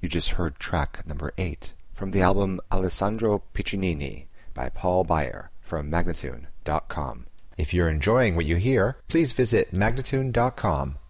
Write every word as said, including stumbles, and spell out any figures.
just heard track number eight from the album Alessandro Piccinini by Paul Beyer from Magnatune dot com. If you're enjoying what you hear, please visit Magnatune dot com